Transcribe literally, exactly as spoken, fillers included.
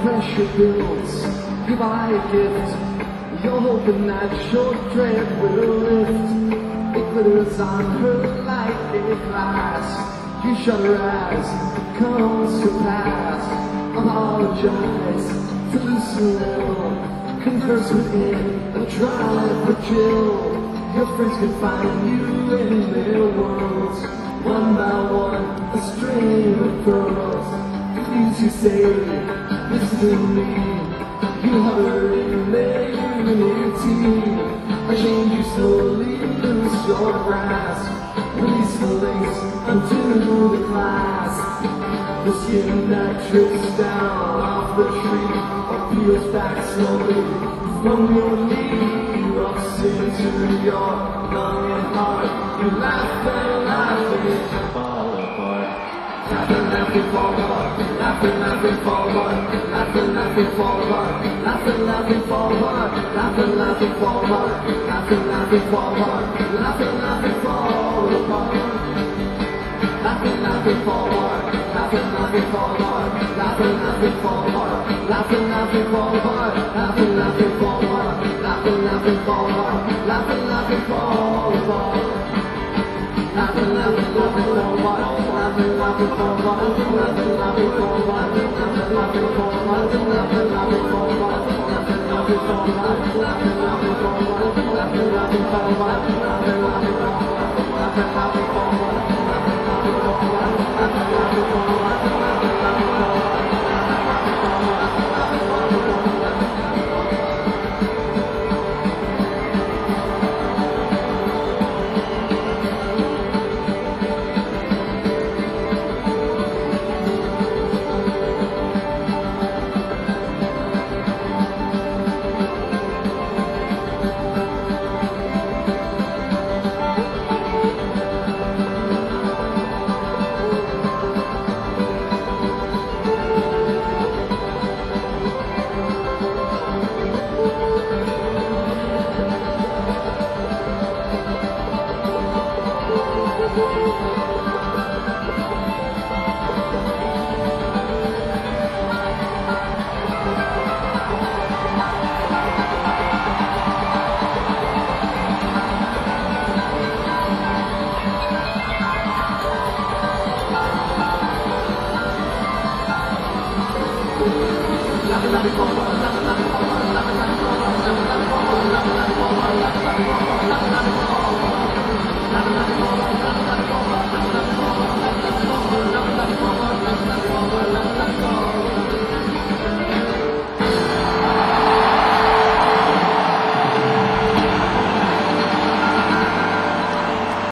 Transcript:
pressure builds. Give I a gift. You're hoping that your dread will lift. It glitters on her like a glass. You shut her eyes, it comes to pass. Apologize to loosen a little. Converse within a dry for chill. Your friends can find you in their worlds. One by one, a string of pearls. Please you say, listen to me. You hover in their unity. I change you slowly, lose your grasp. Release the links, undo the clasp. The skin that drips down off the tree or peels back slowly from your knee. Rocks into your longing heart. You laugh and laugh and you fall apart. Laughing, laughing, fall apart. Laughing, laughing, fall apart. Laughing, laughing, fall apart. Laughing, laughing, fall apart. Laughing, laughing, fall apart. Laughing, laughing, fall apart. Laughing, laughing, fall apart. Laughing, laughing, fall apart. Laughing, laughing, fall apart. Laughing, laughing, fall apart. Laughing, laughing, fall apart. Laughing, laughing, fall apart. Laughing, laughing, fall apart. Laughing, laughing, fall apart. Laughing, laughing, laughing, fall apart. Laughing, laughing, fall apart. Laughing, laughing, fall apart. Laughing, laughing, fall apart. Laughing, laughing, fall apart. Laughing, laughing, fall apart. Laughing, laughing, fall apart. Laughing, laughing, fall apart. Laughing, laughing, fall apart. Laughing, laughing, fall apart. Laughing, laughing, fall apart. Laughing, laughing, fall apart. Laughing, laughing, fall apart. Laughing, laughing, fall apart.